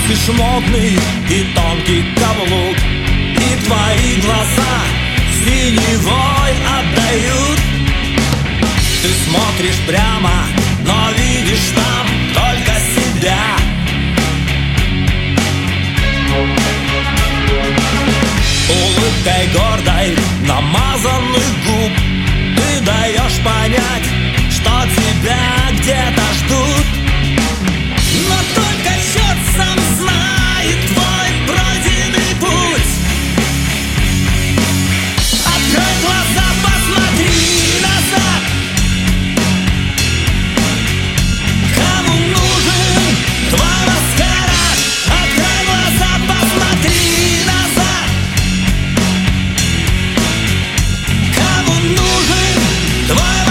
Носишь модный и тонкий каблук, и твои глаза синевой отдают. Ты смотришь прямо, но видишь там только себя. Улыбкой гордой намазанных губ ты даешь понять, что тебя где-то ждут. Но только черт сам знает твой пройденный путь. Открой глаза, посмотри назад. Кому нужен твой маскарад? Открой глаза, посмотри назад. Кому нужен твой маскарад?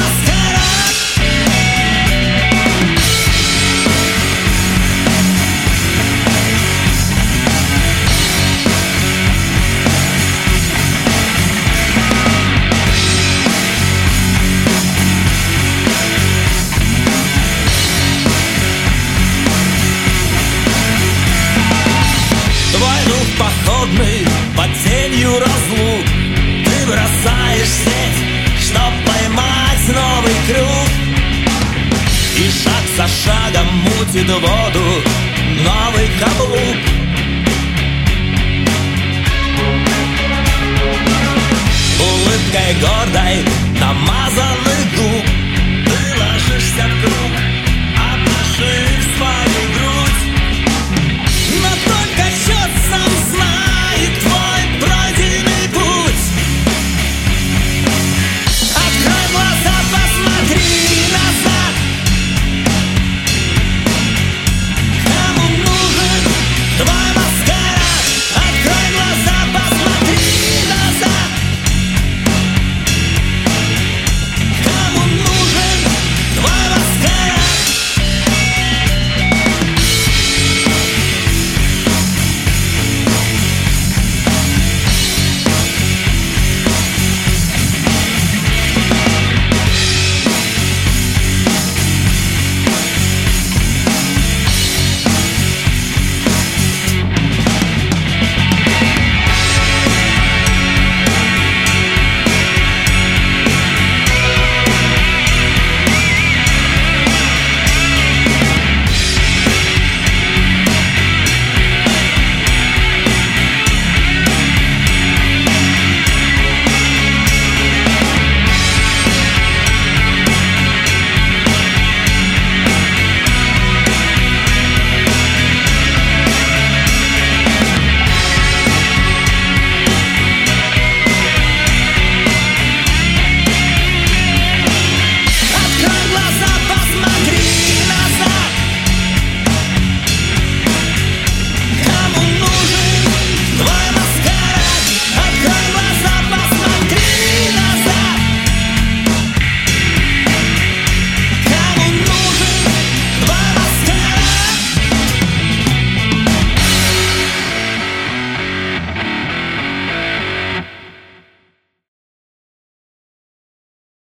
Походный под тенью разлук ты бросаешь сеть, чтоб поймать новый круг. И шаг за шагом мутит воду